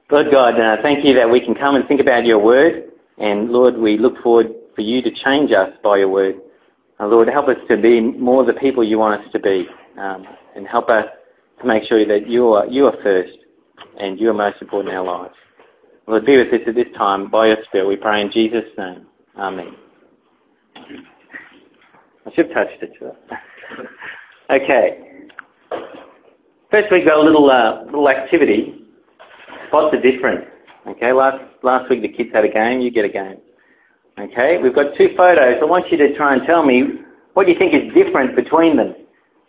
Lord God, thank you that we can come and think about your word. And Lord, we look forward for you to change us by your word. Lord, help us to be more the people you want us to be. And help us to make sure that you are first and you are most important in our lives. Lord, be with us at this time by your Spirit. We pray in Jesus' name. Amen. I should have touched it. Okay. First we've got a little activity. Spot the difference. Okay, last week the kids had a game, you get a game. Okay, we've got two photos. I want you to try and tell me what you think is different between them.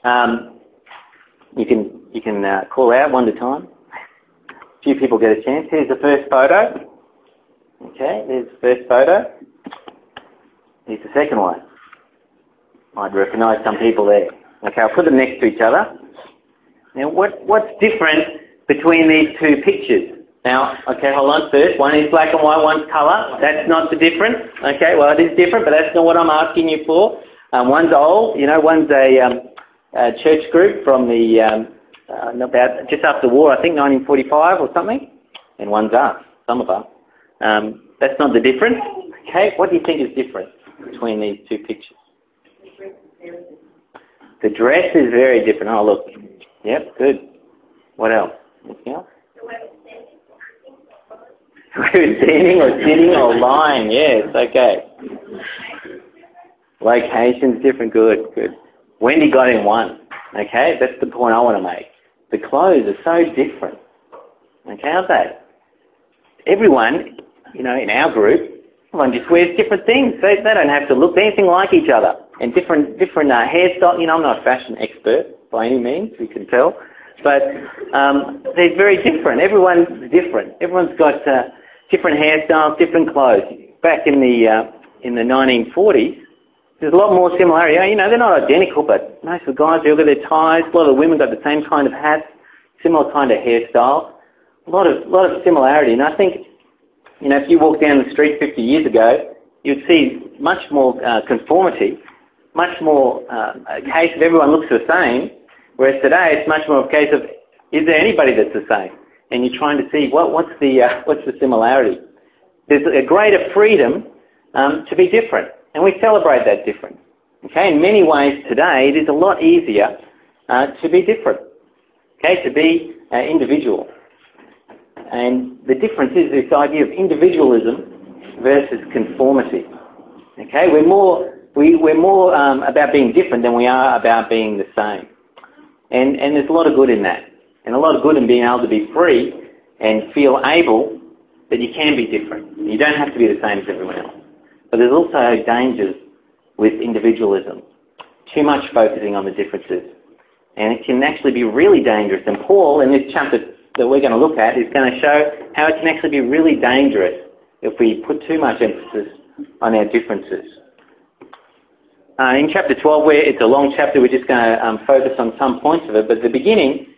You can call out one at a time. A few people get a chance. Here's the first photo. Okay, there's the first photo. Here's the second one. I'd recognise some people there. Okay, I'll put them next to each other. Now, what's different between these two pictures? Now, okay, hold on first. One is black and white, one's colour. That's not the difference. Okay, well, it is different, but that's not what I'm asking you for. One's old, one's a church group from the about just after the war, I think 1945 or something, and one's us, some of us. That's not the difference. Okay, what do you think is different between these two pictures? The dress is very different. Oh, look. Yep, good. What else? Anything else? Whether standing or sitting or lying, yes, okay. Location's different, good. Wendy got in one, okay? That's the point I want to make. The clothes are so different, okay, aren't they? Everyone, in our group, everyone just wears different things. They don't have to look anything like each other. And different hairstyles. I'm not a fashion expert by any means, you can tell. But they're very different. Everyone's different. Everyone's got different hairstyles, different clothes. Back in the 1940s, there's a lot more similarity. They're not identical, but most of the guys, they all got their ties. A lot of the women got the same kind of hats, similar kind of hairstyle. A lot of similarity. And I think, if you walk down the street 50 years ago, you'd see much more conformity, much more a case of everyone looks the same. Whereas today, it's much more a case of, is there anybody that's the same? And you're trying to see what's the similarity. There's a greater freedom to be different, and we celebrate that difference. Okay, in many ways today, it is a lot easier to be different. Okay, to be individual. And the difference is this idea of individualism versus conformity. Okay, we're more about being different than we are about being the same. And there's a lot of good in that. And a lot of good in being able to be free and feel able that you can be different. You don't have to be the same as everyone else. But there's also dangers with individualism. Too much focusing on the differences. And it can actually be really dangerous. And Paul, in this chapter that we're going to look at, is going to show how it can actually be really dangerous if we put too much emphasis on our differences. In chapter 12, where it's a long chapter, we're just going to focus on some points of it. But the beginning,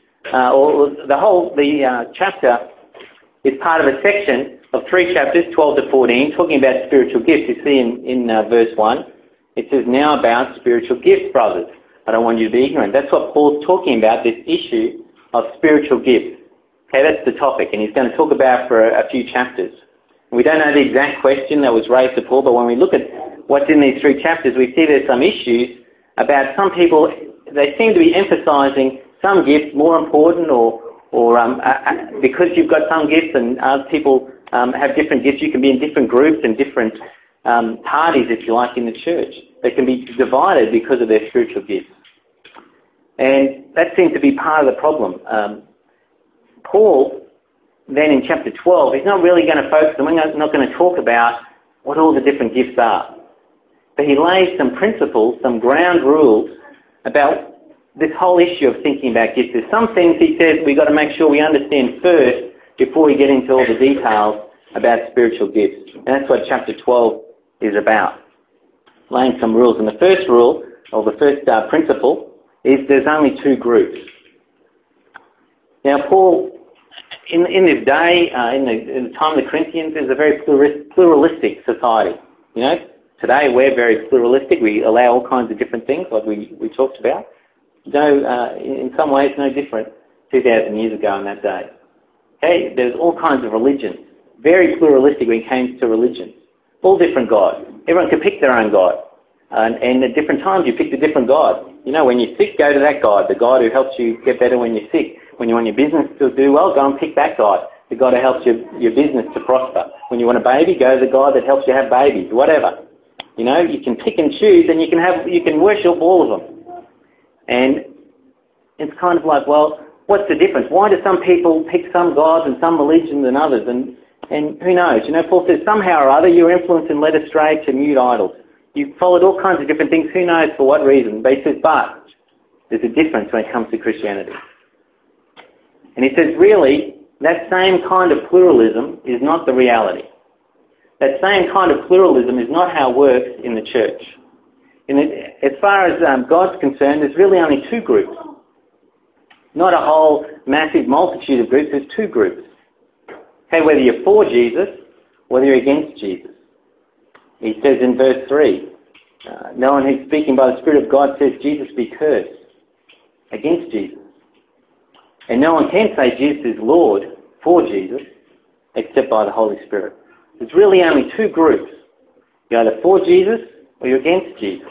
the chapter is part of a section of 3 chapters, 12 to 14, talking about spiritual gifts. You see in verse 1, it says, now about spiritual gifts, brothers. I don't want you to be ignorant. That's what Paul's talking about, this issue of spiritual gifts. Okay, that's the topic, and he's going to talk about for a few chapters. We don't know the exact question that was raised to Paul, but when we look at what's in these 3 chapters, we see there's some issues about some people. They seem to be emphasising some gifts more important, or because you've got some gifts and other people have different gifts, you can be in different groups and different parties, if you like, in the church. They can be divided because of their spiritual gifts. And that seems to be part of the problem. Paul, then in chapter 12, he's not really going to focus, and we're not going to talk about what all the different gifts are. But he lays some principles, some ground rules about this whole issue of thinking about gifts. There's some things he says we've got to make sure we understand first before we get into all the details about spiritual gifts. And that's what chapter 12 is about, laying some rules. And the first rule, or the first principle, is there's only 2 groups. Now, Paul, in this day, in the time of the Corinthians, is a very pluralistic society. Today we're very pluralistic. We allow all kinds of different things, like we talked about. In some ways, no different 2,000 years ago in that day. Okay, there's all kinds of religions. Very pluralistic when it came to religion. All different gods. Everyone could pick their own god. And at different times you picked a different god. You know, when you're sick, go to that god. The god who helps you get better when you're sick. When you want your business to do well, go and pick that god. The god who helps your business to prosper. When you want a baby, go to the god that helps you have babies. Whatever. You know, you can pick and choose, and you can worship all of them. And it's kind of like, well, what's the difference? Why do some people pick some gods and some religions and others? And who knows? You know, Paul says somehow or other you're influenced and led astray to mute idols. You've followed all kinds of different things. Who knows for what reason? But he says, but there's a difference when it comes to Christianity. And he says, really, that same kind of pluralism is not the reality. That same kind of pluralism is not how it works in the church. As far as God's concerned, there's really only two groups. Not a whole massive multitude of groups, there's two groups. Okay, whether you're for Jesus, whether you're against Jesus. He says in verse 3, no one who's speaking by the Spirit of God says Jesus be cursed. Against Jesus. And no one can say Jesus is Lord for Jesus, except by the Holy Spirit. There's really only two groups. You're either for Jesus or you're against Jesus.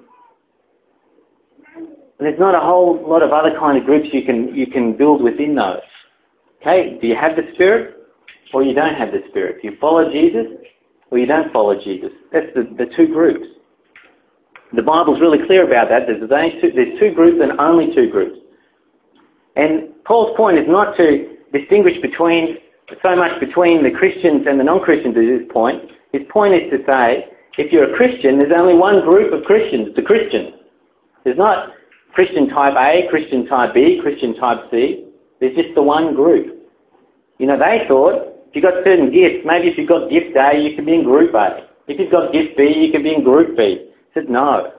And there's not a whole lot of other kind of groups you can build within those. Okay, do you have the Spirit or you don't have the Spirit? Do you follow Jesus or you don't follow Jesus? That's the two groups. The Bible's really clear about that. There's two groups and only two groups. And Paul's point is not to distinguish so much between the Christians and the non-Christians at this point. His point is to say, if you're a Christian, there's only one group of Christians, the Christians. There's not Christian type A, Christian type B, Christian type C. There's just the one group. You know, they thought, if you've got certain gifts, maybe if you've got gift A, you can be in group A. If you've got gift B, you can be in group B. He said, no.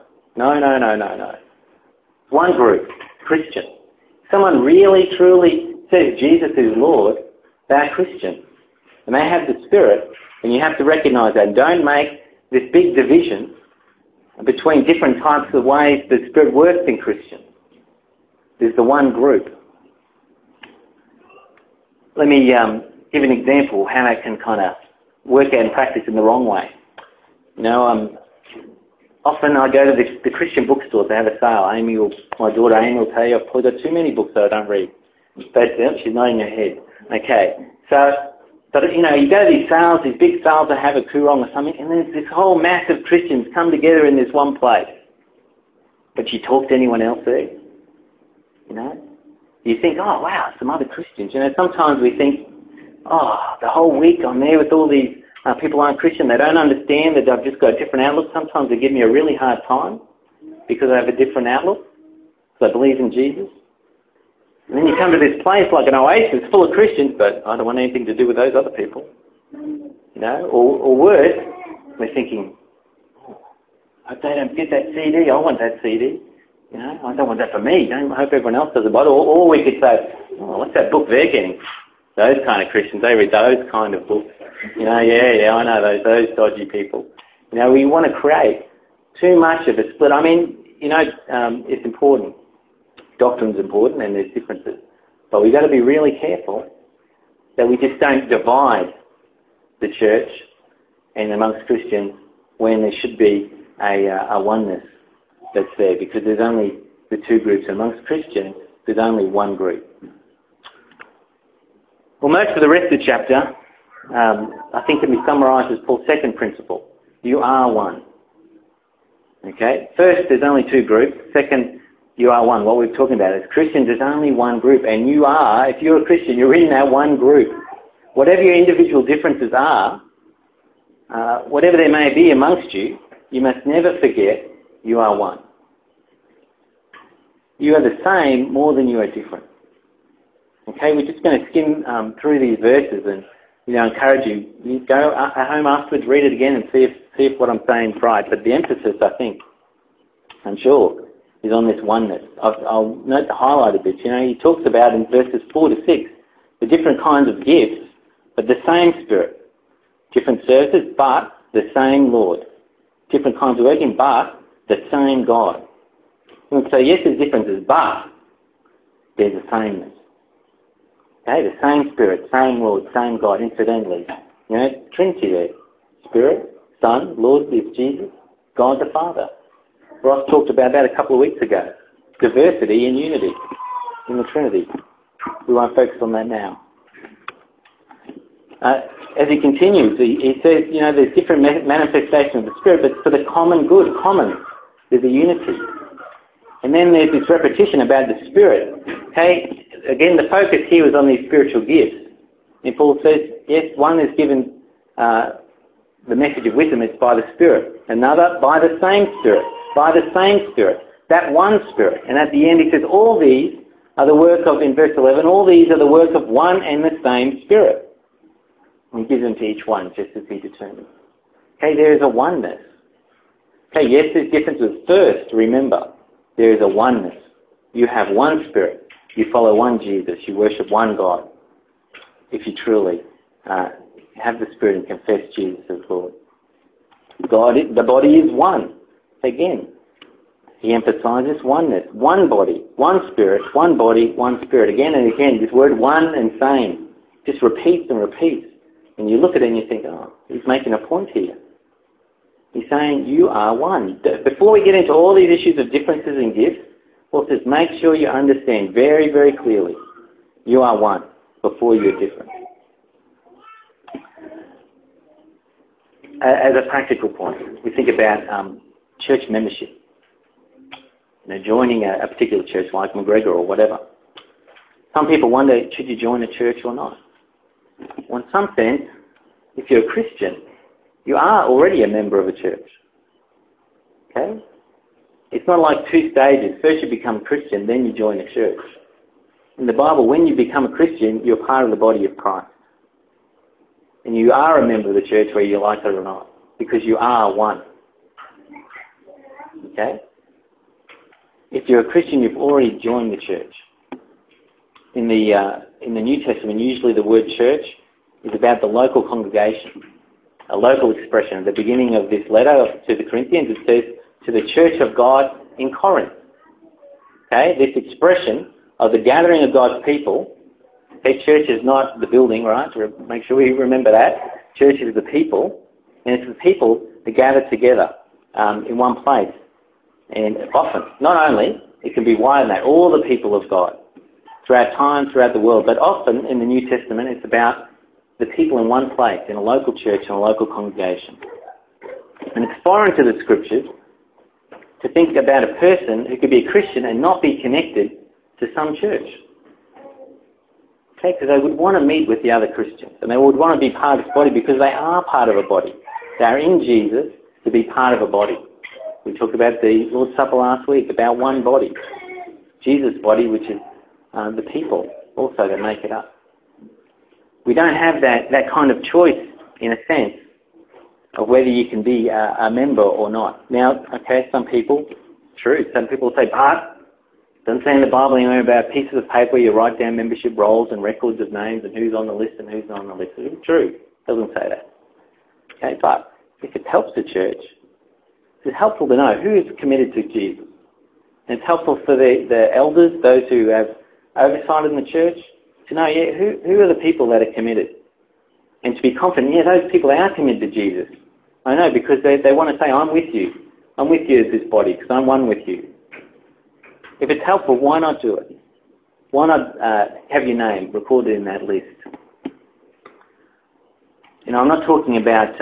One group, Christian. Someone really, truly says Jesus is Lord, they're Christian. And they have the Spirit, and you have to recognise that. Don't make this big division between different types of ways the Spirit works in Christians. There's the one group. Let me give an example of how that can kind of work out and practice in the wrong way. You know, often I go to the Christian bookstores, they have a sale. My daughter Amy will tell you, I've probably got too many books that I don't read. But she's nodding her head. Okay, but you know, you go to these sales, these big sales that have a Koorong or something, and there's this whole mass of Christians come together in this one place. But you talk to anyone else there? You know? You think, oh wow, some other Christians. You know, sometimes we think, oh, the whole week I'm there with all these people who aren't Christian. They don't understand that I've just got a different outlook. Sometimes they give me a really hard time because I have a different outlook, because I believe in Jesus. And then you come to this place like an oasis full of Christians, but I don't want anything to do with those other people. You know, or worse, we're thinking, oh, I hope they don't get that CD. I want that CD. You know, I don't want that for me. I hope everyone else does it. But or we could say, oh, what's that book they're getting? Those kind of Christians, they read those kind of books. You know, yeah, I know those dodgy people. You know, we want to create too much of a split. I mean, you know, it's important. Doctrine's important and there's differences. But we've got to be really careful that we just don't divide the church and amongst Christians when there should be a oneness that's there, because there's only the two groups. Amongst Christians, there's only one group. Well, most of the rest of the chapter, I think, can be summarised as Paul's second principle. You are one. Okay? First, there's only two groups. Second, you are one. What we're talking about is Christians, there's only one group. And you are, if you're a Christian, you're in that one group. Whatever your individual differences are, whatever there may be amongst you, you must never forget you are one. You are the same more than you are different. Okay, we're just going to skim through these verses and, you know, encourage you. You go at home afterwards, read it again and see if what I'm saying is right. But the emphasis, I think, I'm sure, is on this oneness. I'll note the highlighted bits. You know, he talks about in verses 4 to 6 the different kinds of gifts, but the same Spirit. Different services, but the same Lord. Different kinds of working, but the same God. And so yes, there's differences, but there's a sameness. Okay, the same Spirit, same Lord, same God, incidentally. You know, Trinity there. Spirit, Son, Lord is Jesus, God the Father. Ross talked about that a couple of weeks ago. Diversity and unity in the Trinity. We won't focus on that now. As he continues, he says, you know, there's different manifestations of the Spirit, but for the common good, there's a unity. And then there's this repetition about the Spirit. Okay, again, the focus here was on these spiritual gifts. And Paul says, yes, one is given the message of wisdom, it's by the Spirit. Another, by the same Spirit. By the same Spirit. That one Spirit. And at the end he says, all these are the work of, in verse 11, all these are the work of one and the same Spirit. And he gives them to each one, just as he determines. Okay, there is a oneness. Okay, yes, there's differences. First, remember, there is a oneness. You have one Spirit. You follow one Jesus. You worship one God. If you truly have the Spirit and confess Jesus as Lord. God, the body is one. Again, he emphasizes oneness. One body, one Spirit, one body, one Spirit. Again and again, this word one and same just repeats and repeats. And you look at it and you think, oh, he's making a point here. He's saying, you are one. Before we get into all these issues of differences in gifts, Paul says, make sure you understand very, very clearly, you are one before you're different. As a practical point, we think about church membership. You know, joining a particular church like McGregor or whatever. Some people wonder, should you join a church or not? Well, in some sense, if you're a Christian, you are already a member of a church. Okay? It's not like two stages. First you become a Christian, then you join a church. In the Bible, when you become a Christian, you're part of the body of Christ. And you are a member of the church whether you like it or not, because you are one. Okay? If you're a Christian, you've already joined the church. In the New Testament, usually the word church is about the local congregation, a local expression. At the beginning of this letter to the Corinthians, it says, to the church of God in Corinth. Okay? This expression of the gathering of God's people. Okay, church is not the building, right? Make sure we remember that. Church is the people, and it's the people that gather together in one place. And often, not only, it can be wider than that, all the people of God, throughout time, throughout the world, but often in the New Testament, it's about the people in one place, in a local church, in a local congregation. And it's foreign to the Scriptures to think about a person who could be a Christian and not be connected to some church. Okay, because they would want to meet with the other Christians, and they would want to be part of this body because they are part of a body. They are in Jesus to be part of a body. We talked about the Lord's Supper last week, about one body. Jesus' body, which is the people also that make it up. We don't have that kind of choice, in a sense, of whether you can be a member or not. Now, okay, some people say, Bart, doesn't say in the Bible anywhere about pieces of paper where you write down membership rolls and records of names and who's on the list and who's not on the list. It's true. It doesn't say that. Okay, but if it helps the church, it's helpful to know who is committed to Jesus. And it's helpful for the elders, those who have oversight in the church, to know, who are the people that are committed? And to be confident, those people are committed to Jesus. I know, because they want to say, I'm with you. I'm with you as this body, because I'm one with you. If it's helpful, why not do it? Why not have your name recorded in that list? I'm not talking about,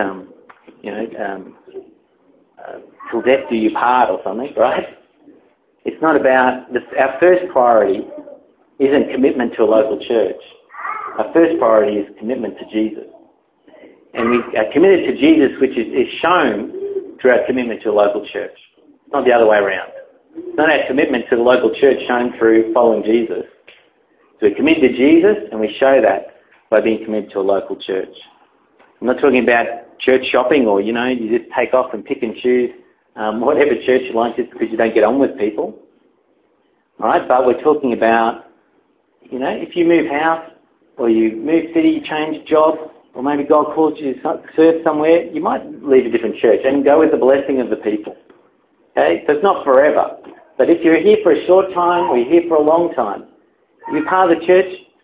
till death do you part or something, right? It's not about, our first priority isn't commitment to a local church. Our first priority is commitment to Jesus. And we are committed to Jesus, which is shown through our commitment to a local church, not the other way around. It's not our commitment to the local church shown through following Jesus. So we're committed to Jesus, and we show that by being committed to a local church. I'm not talking about church shopping or, you just take off and pick and choose whatever church you like just because you don't get on with people. All right, but we're talking about, if you move house or you move city, you change job, or maybe God calls you to serve somewhere, you might leave a different church and go with the blessing of the people. Okay, so it's not forever. But if you're here for a short time or you're here for a long time, you're part of the church, it's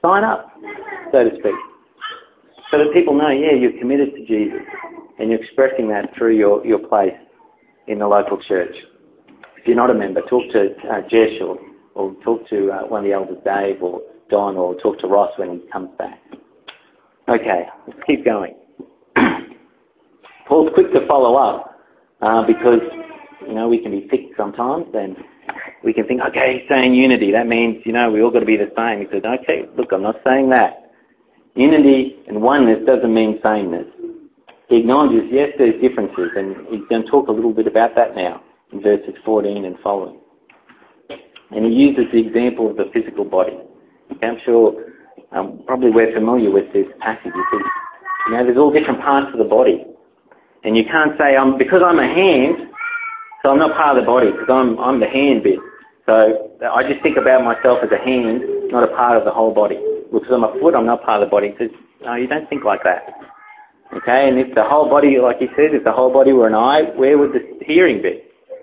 sign up, so to speak. So that people know, yeah, you're committed to Jesus and you're expressing that through your place in the local church. If you're not a member, talk to Jess or talk to one of the elders, Dave or Don, or talk to Ross when he comes back. Okay, let's keep going. Paul's quick to follow up because, we can be thick sometimes and we can think, okay, he's saying unity. That means, we all got to be the same. He said, okay, look, I'm not saying that. Unity and oneness doesn't mean sameness. He acknowledges, yes, there's differences, and he's going to talk a little bit about that now in verses 14 and following. And he uses the example of the physical body. Okay, I'm sure probably we're familiar with this passage. He says, there's all different parts of the body. And you can't say, because I'm a hand, so I'm not part of the body, because I'm the hand bit. So I just think about myself as a hand, not a part of the whole body. Because I'm a foot, I'm not part of the body. He says, no, you don't think like that. Okay, and if the whole body, like he says, if the whole body were an eye, where would the hearing be?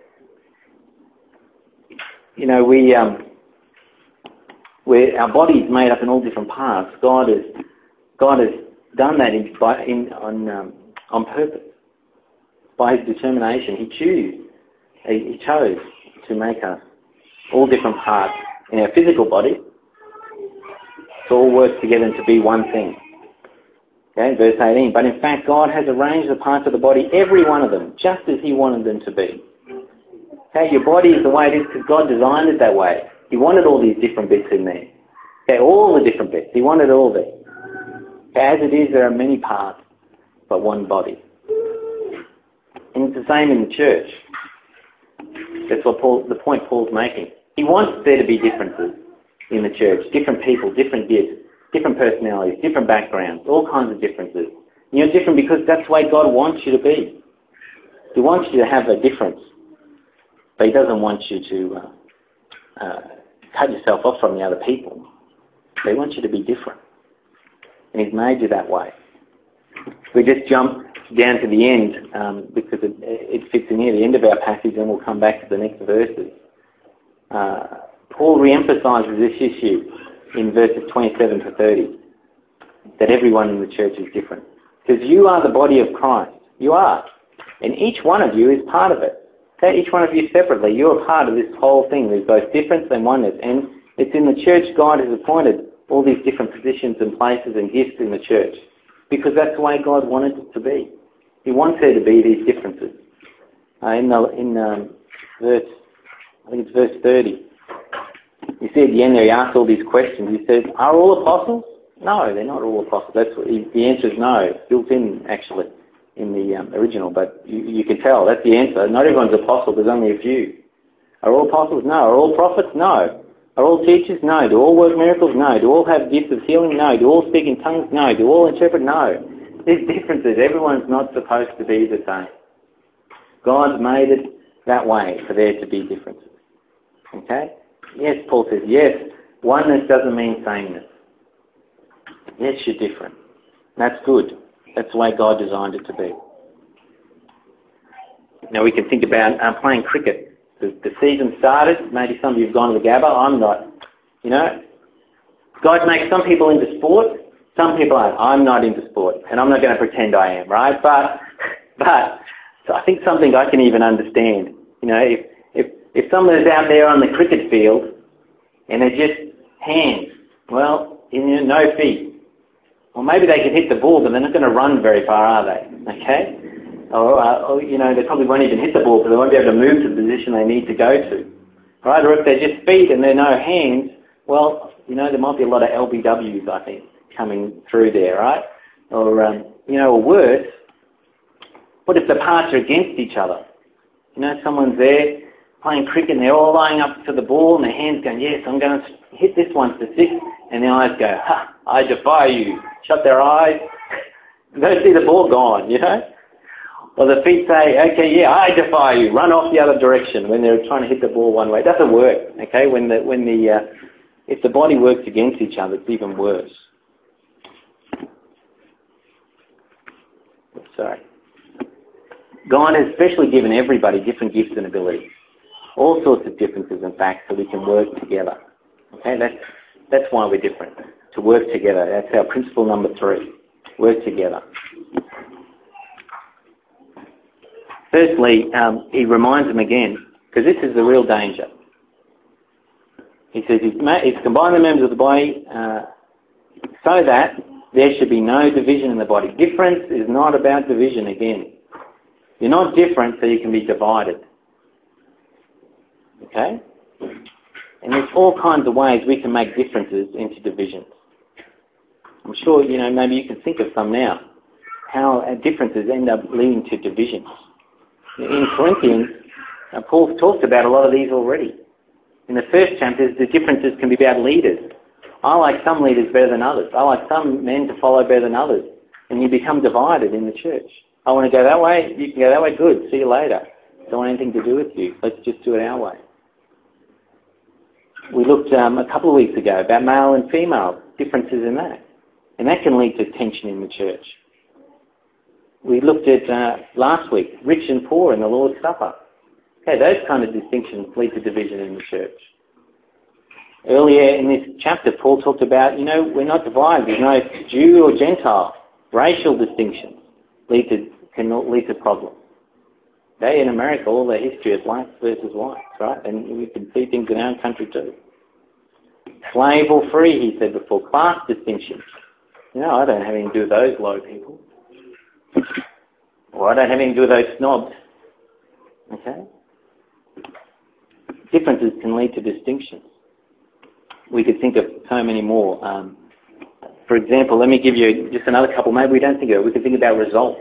Our body is made up in all different parts. God has done that on purpose. By his determination, he chose to make us all different parts in our physical body to all work together and to be one thing. Okay, verse 18. But in fact, God has arranged the parts of the body, every one of them, just as he wanted them to be. Okay, your body is the way it is because God designed it that way. He wanted all these different bits in there. Okay, all the different bits. He wanted all there. Okay, as it is, there are many parts, but one body. And it's the same in the church. That's the point Paul's making. He wants there to be differences in the church. Different people, different gifts, different personalities, different backgrounds, all kinds of differences. You're different because that's the way God wants you to be. He wants you to have a difference. But he doesn't want you to cut yourself off from the other people. But he wants you to be different. And he's made you that way. We just jump down to the end because it fits in here, the end of our passage, and we'll come back to the next verses. Paul re-emphasises this issue in verses 27 to 30, that everyone in the church is different. Because you are the body of Christ. You are. And each one of you is part of it. Okay, each one of you separately, you're a part of this whole thing. There's both difference and oneness. And it's in the church God has appointed all these different positions and places and gifts in the church. Because that's the way God wanted it to be. He wants there to be these differences. In verse, I think it's verse 30. You see at the end there, he asks all these questions. He says, are all apostles? No, they're not all apostles. That's what the answer is no. It's built in, actually, in the original. But you can tell, that's the answer. Not everyone's apostle, there's only a few. Are all apostles? No. Are all prophets? No. Are all teachers? No. Do all work miracles? No. Do all have gifts of healing? No. Do all speak in tongues? No. Do all interpret? No. There's differences. Everyone's not supposed to be the same. God's made it that way for there to be differences. Okay? Yes, Paul says, yes, oneness doesn't mean sameness. Yes, you're different. That's good. That's the way God designed it to be. Now we can think about playing cricket. The season started. Maybe some of you have gone to the Gabba. I'm not. God makes some people into sport. Some people aren't. I'm not into sport. And I'm not going to pretend I am, right? But so I think something I can even understand. If someone is out there on the cricket field and they're just hands, well, no feet. Well, maybe they can hit the ball, but they're not going to run very far, are they? Okay? Or they probably won't even hit the ball because they won't be able to move to the position they need to go to. Right? Or if they're just feet and they're no hands, well, there might be a lot of LBWs, I think, coming through there, right? Or, or worse, what if the parts are against each other? Someone's there playing cricket and they're all lining up to the ball and their hands going, yes, I'm going to hit this one for six, and their eyes go, ha, I defy you. Shut their eyes. They don't see the ball gone, Or the feet say, okay, yeah, I defy you. Run off the other direction when they're trying to hit the ball one way. It doesn't work, okay? If the body works against each other, it's even worse. Sorry. God has specially given everybody different gifts and abilities. All sorts of differences, in fact, so we can work together. Okay, that's why we're different. to work together. That's our principle number 3. Work together. Firstly, he reminds them again, because this is the real danger. He says he's combined the members of the body so that there should be no division in the body. Difference is not about division again. You're not different so you can be divided. Okay? And there's all kinds of ways we can make differences into divisions. I'm sure, maybe you can think of some now, how differences end up leading to divisions. In Corinthians, Paul talked about a lot of these already. In the first chapters, the differences can be about leaders. I like some leaders better than others. I like some men to follow better than others. And you become divided in the church. I want to go that way, you can go that way, good, see you later. Don't want anything to do with you. Let's just do it our way. We looked a couple of weeks ago about male and female differences in that. And that can lead to tension in the church. We looked at last week, rich and poor in the Lord's Supper. Okay, those kind of distinctions lead to division in the church. Earlier in this chapter, Paul talked about, we're not divided. There's no Jew or Gentile. Racial distinctions can lead to problems. They in America, all their history is blacks versus whites, right? And we can see things in our country too. Slave or free, he said before. Class distinctions. I don't have anything to do with those low people. Or I don't have anything to do with those snobs. Okay? Differences can lead to distinctions. We could think of so many more. For example, let me give you just another couple. Maybe we don't think of it. We could think about results.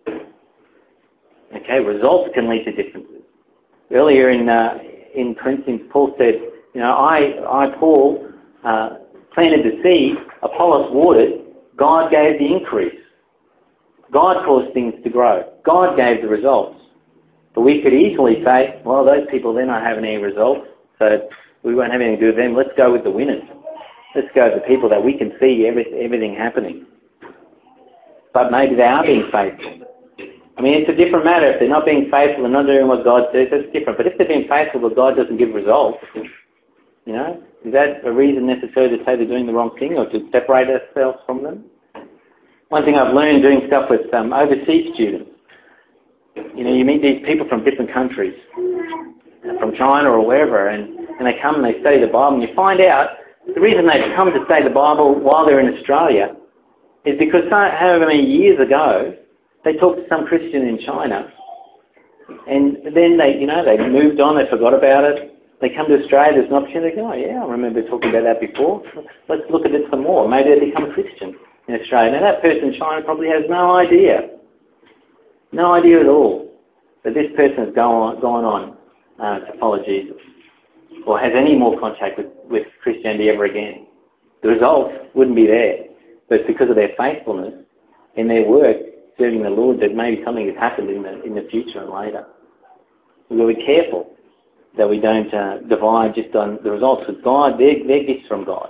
Okay, results can lead to differences. Earlier in Corinthians, Paul said, I Paul, planted the seed, Apollos watered, God gave the increase. God caused things to grow. God gave the results. But we could easily say, well, those people, they're not having any results, so we won't have anything to do with them. Let's go with the winners. Let's go with the people that we can see everything happening. But maybe they are being faithful. I mean, it's a different matter. If they're not being faithful and not doing what God says, that's different. But if they're being faithful but God doesn't give results, is that a reason necessarily to say they're doing the wrong thing or to separate ourselves from them? One thing I've learned doing stuff with overseas students, you meet these people from different countries, from China or wherever, and they come and they study the Bible, and you find out the reason they've come to study the Bible while they're in Australia is because however many years ago, they talked to some Christian in China, and then they moved on, they forgot about it. They come to Australia, there's an opportunity, they go, oh yeah, I remember talking about that before. Let's look at it some more. Maybe they become a Christian in Australia. Now that person in China probably has no idea at all that this person has gone on to follow Jesus or has any more contact with Christianity ever again. The results wouldn't be there, but because of their faithfulness in their work serving the Lord, that maybe something has happened in the future and later. We've got to be careful that we don't divide just on the results. With God, they're gifts from God.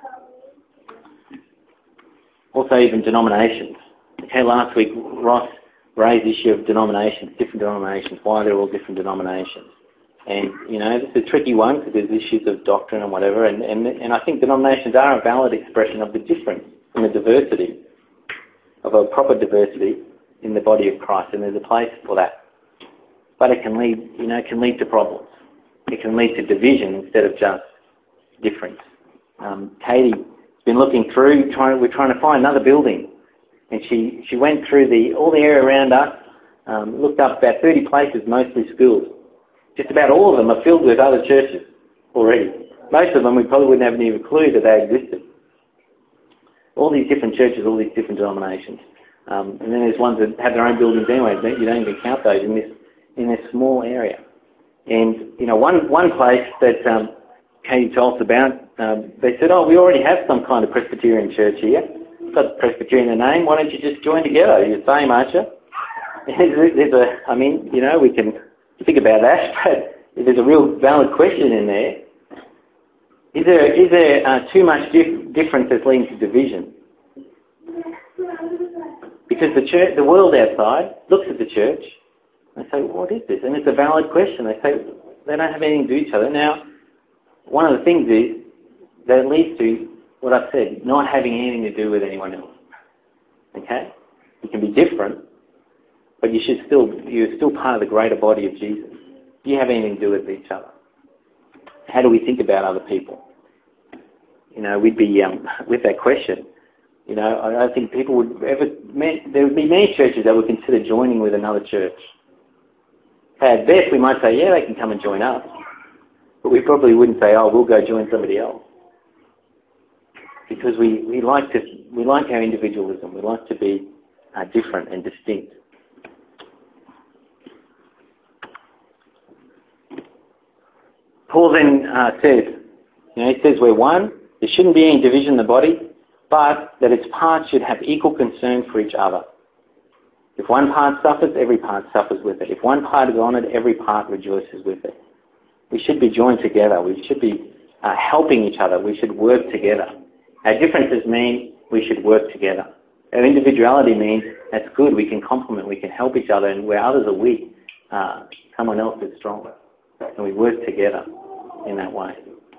Also, even denominations. Okay, last week Ross raised the issue of denominations, different denominations, why they're all different denominations. And, this is a tricky one because there's issues of doctrine and whatever, and I think denominations are a valid expression of the difference and the diversity, of a proper diversity in the body of Christ, and there's a place for that. But it can lead to problems. It can lead to division instead of just difference. Katie's been looking through, we're trying to find another building, and she went through all the area around us, looked up about 30 places, mostly schools. Just about all of them are filled with other churches already. Most of them we probably wouldn't have any clue that they existed. All these different churches, all these different denominations. And then there's ones that have their own buildings anyway. You don't even count those in this small area. And, one place that Katie told us about, they said, we already have some kind of Presbyterian church here. It's got Presbyterian in the name. Why don't you just join together? You're the same, aren't you? We can think about that, but there's a real valid question in there. Is there too much difference that's leading to division? Because the world outside looks at the church and they say, what is this? And it's a valid question. They say they don't have anything to do with each other. Now, one of the things is that it leads to what I've said, not having anything to do with anyone else. Okay? You can be different, but you're still part of the greater body of Jesus. Do you have anything to do with each other? How do we think about other people? We'd be, with that question, I think there would be many churches that would consider joining with another church. At best, we might say, yeah, they can come and join us. But we probably wouldn't say, oh, we'll go join somebody else. Because we like our individualism. We like to be different and distinct. Paul then says, he says we're one. There shouldn't be any division in the body, but that its parts should have equal concern for each other. If one part suffers, every part suffers with it. If one part is honoured, every part rejoices with it. We should be joined together. We should be helping each other. We should work together. Our differences mean we should work together. Our individuality means that's good. We can complement. We can help each other. And where others are weak, someone else is stronger. And we work together in that way.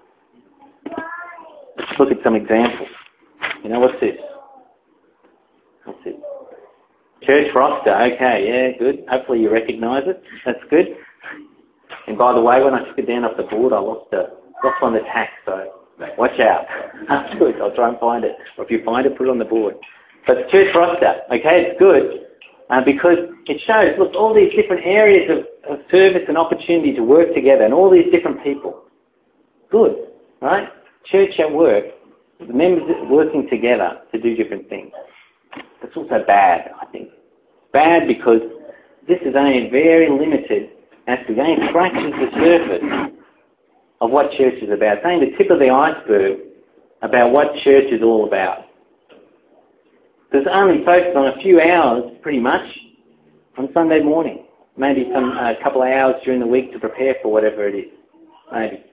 Let's look at some examples. What's this? What's it? Church roster. Okay, yeah, good. Hopefully you recognise it. That's good. And by the way, when I took it down off the board, I lost one of the tacks, so watch out. Afterwards, I'll try and find it. Or if you find it, put it on the board. But the church roster, okay, it's good because it shows, look, all these different areas of service and opportunity to work together and all these different people. Good, right? Church at work, the members working together to do different things. That's also bad, I think. Bad because this is only very limited aspect, only scratches the surface of what church is about. It's only the tip of the iceberg about what church is all about. There's only focused on a few hours, pretty much, on Sunday morning. Maybe a couple of hours during the week to prepare for whatever it is. Maybe.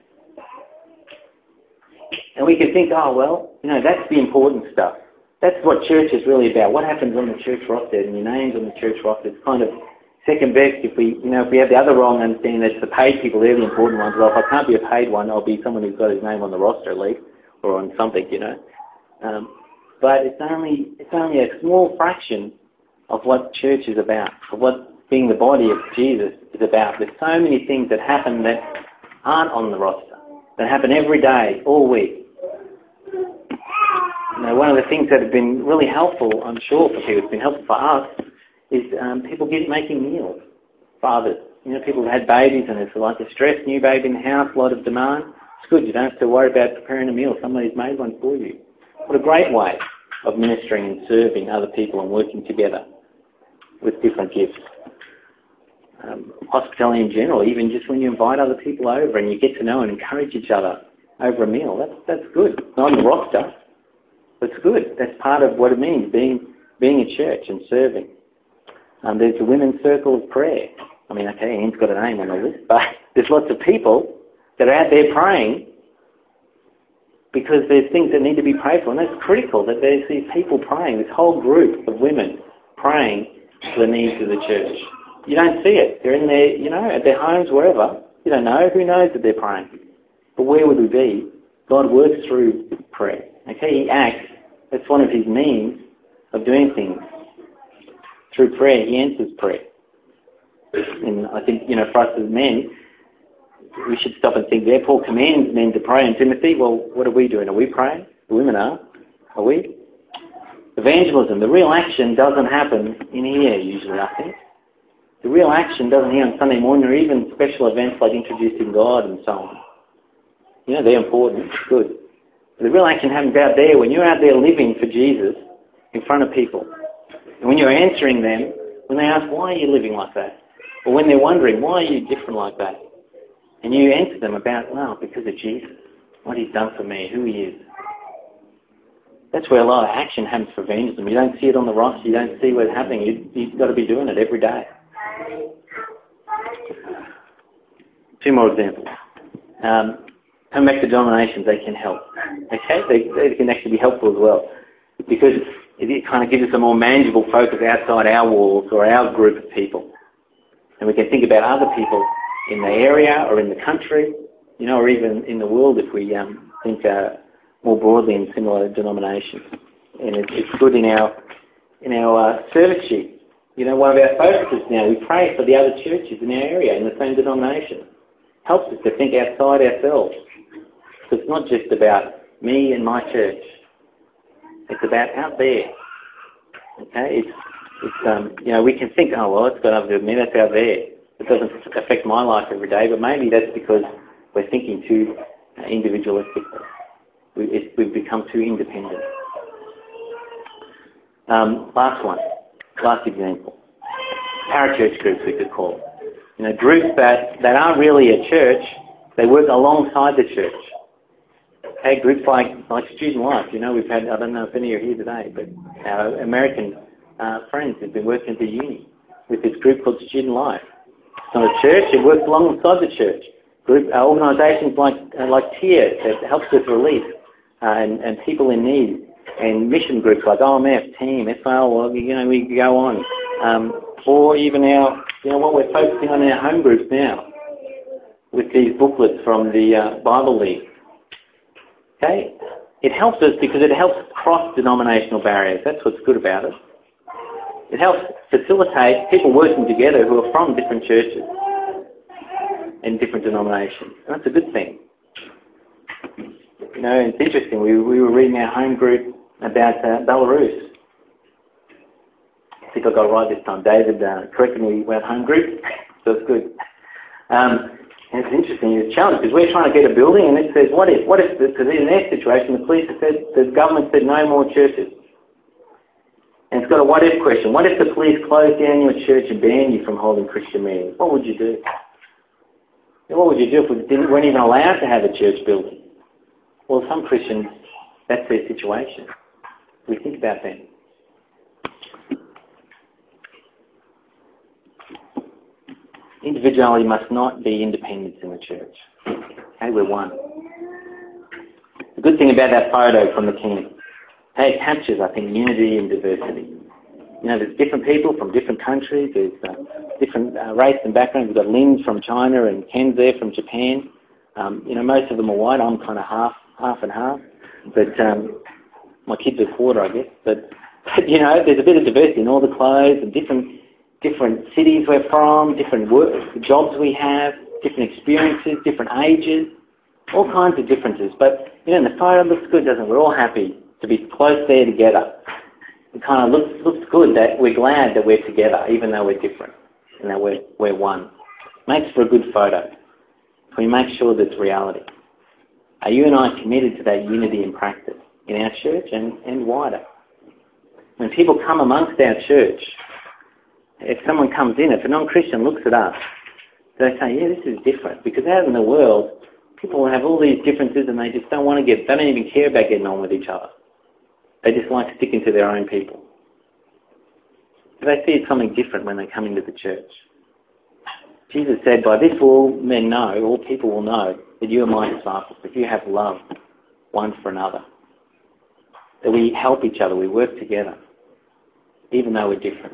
And we can think, oh, well, that's the important stuff. That's what church is really about. What happens on the church roster and your name's on the church roster? It's kind of second best if we have the other wrong understanding that it's the paid people, they're the important ones. Well, if I can't be a paid one, I'll be someone who's got his name on the roster at least, or on something, But it's only a small fraction of what church is about, of what being the body of Jesus is about. There's so many things that happen that aren't on the roster, that happen every day, all week. One of the things that have been really helpful, I'm sure for people, it's been helpful for us, is people making meals for others. People have had babies and it's like a stressed new baby in the house, a lot of demand. It's good, you don't have to worry about preparing a meal. Somebody's made one for you. What a great way of ministering and serving other people and working together with different gifts. Hospitality in general, even just when you invite other people over and you get to know and encourage each other over a meal, that's good. Not on the roster, but it's good. That's part of what it means, being a church and serving. There's the women's circle of prayer. Okay, Ian's got a name on the list, but there's lots of people that are out there praying because there's things that need to be prayed for, and that's critical that there's these people praying, this whole group of women praying for the needs of the church. You don't see it. They're in their, at their homes, wherever. You don't know. Who knows that they're praying? But where would we be? God works through prayer. Okay, He acts. That's one of His means of doing things. Through prayer, He answers prayer. And I think, for us as men, we should stop and think there. Paul commands men to pray in Timothy. Well, what are we doing? Are we praying? The women are. Are we? Evangelism. The real action doesn't happen in here usually, I think. The real action doesn't happen on Sunday morning or even special events like introducing God and so on. They're important. It's good. But the real action happens out there when you're out there living for Jesus in front of people. And when you're answering them, when they ask, why are you living like that? Or when they're wondering, why are you different like that? And you answer them about, well, because of Jesus, what He's done for me, who He is. That's where a lot of action happens for evangelism. You don't see it on the roster, you don't see what's happening. You've got to be doing it every day. Two more examples. Come back to denominations, they can help. Okay? They can actually be helpful as well. Because it kind of gives us a more manageable focus outside our walls or our group of people. And we can think about other people in the area or in the country, or even in the world if we think more broadly in similar denominations. And it's good in our service sheet. You know, one of our focuses now, we pray for the other churches in our area in the same denomination. Helps us to think outside ourselves. So it's not just about me and my church. It's about out there. Okay? It's you know, we can think, oh, well, it's got nothing to do with me, that's out there. It doesn't affect my life every day, but maybe that's because we're thinking too individualistically. We've become too independent. Last example. Parachurch groups, we could call. You know, groups that aren't really a church, they work alongside the church. Okay, groups like Student Life. You know, we've had, I don't know if any are here today, but our American friends have been working at the uni with this group called Student Life. It's not a church, it works alongside the church. Organisations like TIA that helps with relief and people in need, and mission groups like OMF, Team, FL, well, you know, we go on. Or even our, you know, what we're focusing on in our home groups now with these booklets from the Bible League. Okay? It helps us because it helps cross denominational barriers. That's what's good about it. It helps facilitate people working together who are from different churches and different denominations. And that's a good thing. You know, it's interesting. We were reading our home group about Belarus. I think I got it right this time. David corrected me about home group, so it's good. And it's interesting. It's a challenge because we're trying to get a building, and it says, what if? Because in their situation, the police have said, the government said no more churches. And it's got a what if question. What if the police closed down your church and banned you from holding Christian meetings? What would you do? And what would you do if we weren't even allowed to have a church building? Well, some Christians, that's their situation. We think about them. Individuality must not be independence in the church. Okay, we're one. The good thing about that photo from the king, hey, it captures, I think, unity and diversity. You know, there's different people from different countries. There's different race and background. We've got Lynn from China and Ken's there from Japan. You know, most of them are white. I'm kind of half and half. But my kids are quarter, I guess. But you know, there's a bit of diversity in all the clothes and different cities we're from, different jobs we have, different experiences, different ages, all kinds of differences. But you know, the photo looks good, doesn't it? We're all happy to be close there together. It kind of looks good that we're glad that we're together, even though we're different, and that we're one. Makes for a good photo. We make sure that's reality. Are you and I committed to that unity in practice in our church and wider? When people come amongst our church, if someone comes in, if a non-Christian looks at us, they say, yeah, this is different. Because out in the world, people have all these differences and they just don't even care about getting on with each other. They just like sticking to their own people. They see something different when they come into the church. Jesus said, by this all men know, all people will know, that you are my disciples, that you have love one for another. That we help each other, we work together, even though we're different.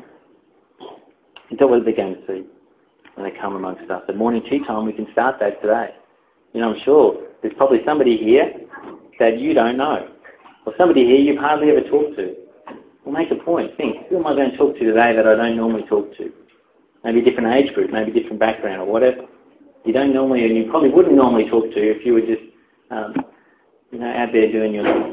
And so what are they going to see when they come amongst us? At morning tea time, we can start that today. You know, I'm sure there's probably somebody here that you don't know. Or somebody here you've hardly ever talked to. Well, make a point. Think, who am I going to talk to today that I don't normally talk to? Maybe a different age group, maybe a different background or whatever. You don't normally, and you probably wouldn't normally talk to if you were just, out there doing your thing.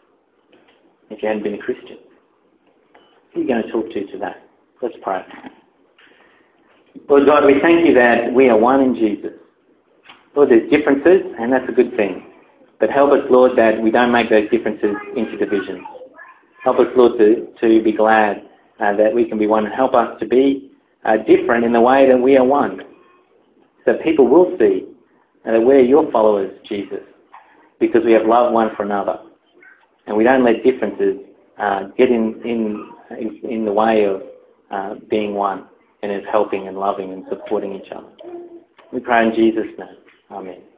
If you hadn't been a Christian. Who are you going to talk to today? Let's pray. Lord God, we thank you that we are one in Jesus. Lord, there's differences, and that's a good thing. But help us, Lord, that we don't make those differences into divisions. Help us, Lord, to be glad that we can be one, and help us to be different in the way that we are one. So people will see that we're your followers, Jesus, because we have love one for another. And we don't let differences get in the way of being one and of helping and loving and supporting each other. We pray in Jesus' name. Amen.